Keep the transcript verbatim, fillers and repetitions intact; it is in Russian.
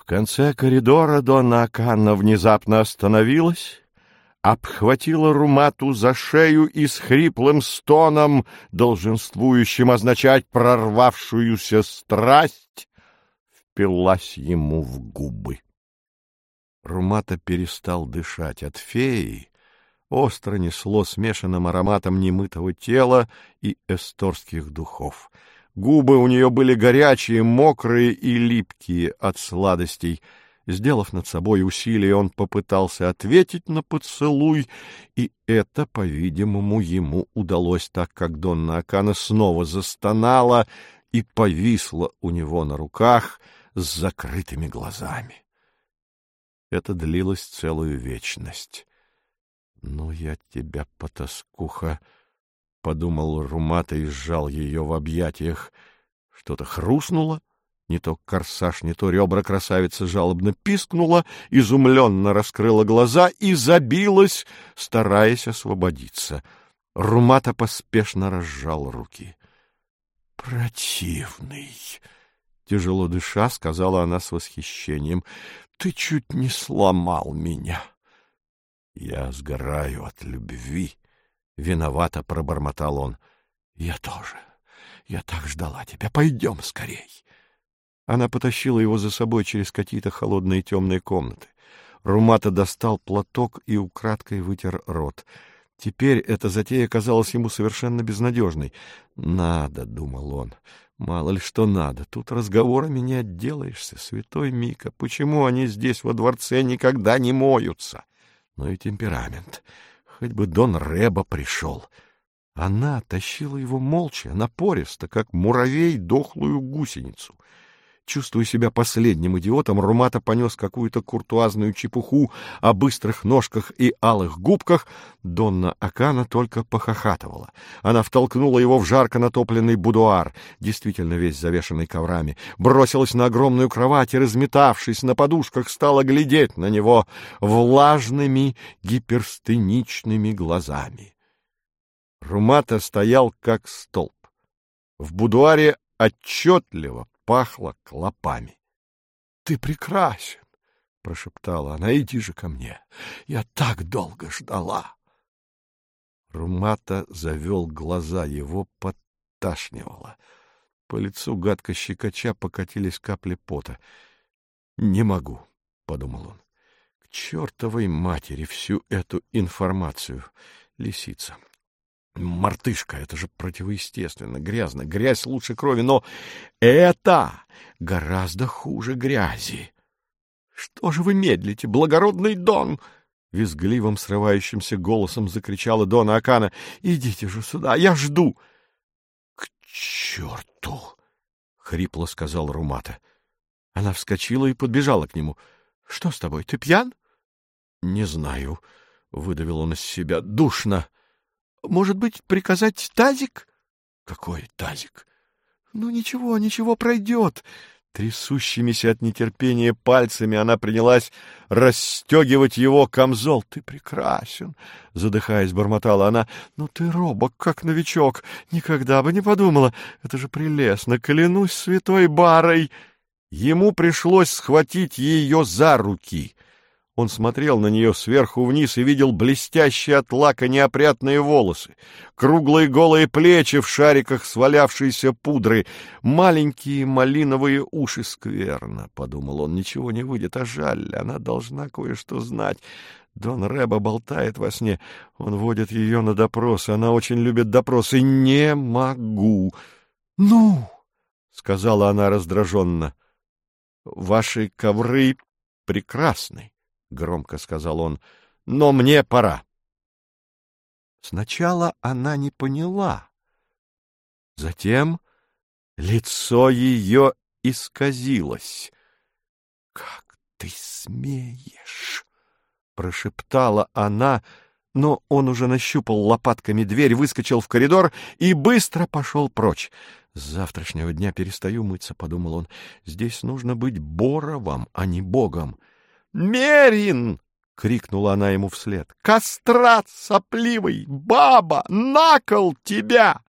В конце коридора Донна Акана внезапно остановилась, обхватила Румату за шею и с хриплым стоном, долженствующим означать прорвавшуюся страсть, впилась ему в губы. Румата перестал дышать. От феи остро несло смешанным ароматом немытого тела и эсторских духов. Губы у нее были горячие, мокрые и липкие от сладостей. Сделав над собой усилие, он попытался ответить на поцелуй, и это, по-видимому, ему удалось, так как Донна Акана снова застонала и повисла у него на руках с закрытыми глазами. Это длилось целую вечность. — Ну, я тебя, потаскуха! — подумал Румата и сжал ее в объятиях. Что-то хрустнуло, не то корсаж, не то ребра красавицы жалобно пискнула, изумленно раскрыла глаза и забилась, стараясь освободиться. Румата поспешно разжал руки. — Противный! — тяжело дыша, сказала она с восхищением. — Ты чуть не сломал меня. — Я сгораю от любви. — виновато пробормотал он. — Я тоже. Я так ждала тебя. Пойдем скорей. Она потащила его за собой через какие-то холодные темные комнаты. Румата достал платок и украдкой вытер рот. Теперь эта затея казалась ему совершенно безнадежной. «Надо», — думал он, — «мало ли что надо. Тут разговорами не отделаешься, святой Мика. Почему они здесь во дворце никогда не моются? Ну и темперамент. Хоть бы Дон Реба пришел». Она тащила его молча, напористо, как муравей дохлую гусеницу. Чувствуя себя последним идиотом, Румата понес какую-то куртуазную чепуху о быстрых ножках и алых губках. Донна Акана только похохатывала. Она втолкнула его в жарко натопленный будуар, действительно весь завешанный коврами, бросилась на огромную кровать и, разметавшись на подушках, стала глядеть на него влажными гиперстеничными глазами. Румата стоял как столб. В будуаре отчетливо пахло клопами. — Ты прекрасен, — прошептала она, — иди же ко мне. Я так долго ждала. Румата завел глаза, его подташнивало. По лицу гадко щекоча покатились капли пота. — Не могу, — подумал он. — К чертовой матери всю эту информацию. Лисица. Мартышка, это же противоестественно, грязно, грязь лучше крови, но это гораздо хуже грязи. — Что же вы медлите, благородный Дон? — визгливым срывающимся голосом закричала Донна Акана. — Идите же сюда, я жду. — К черту! — хрипло сказал Румата. Она вскочила и подбежала к нему. — Что с тобой, ты пьян? — Не знаю, — выдавил он из себя. — Душно. Может быть, приказать тазик? — Какой тазик? — Ну, ничего, ничего, пройдет. Трясущимися от нетерпения пальцами она принялась расстегивать его камзол. — Ты прекрасен, — задыхаясь, бормотала она. — Ну ты робок, как новичок. Никогда бы не подумала. Это же прелестно, клянусь святой Барой. Ему пришлось схватить ее за руки. Он смотрел на нее сверху вниз и видел блестящие от лака неопрятные волосы, круглые голые плечи в шариках свалявшейся пудры, маленькие малиновые уши. Скверно, — подумал он, — ничего не выйдет, а жаль, она должна кое-что знать. Дон Реба болтает во сне, он водит ее на допрос, она очень любит допросы. Не могу. — Ну, — сказала она раздраженно, — ваши ковры прекрасны. — громко сказал он, — но мне пора. Сначала она не поняла. Затем лицо ее исказилось. — Как ты смеешь! — прошептала она, но он уже нащупал лопатками дверь, выскочил в коридор и быстро пошел прочь. — С завтрашнего дня перестаю мыться, — подумал он. — Здесь нужно быть Боровом, а не Богом. «Мерин!» — крикнула она ему вслед. «Кастрат сопливый! Баба! На кол тебя!»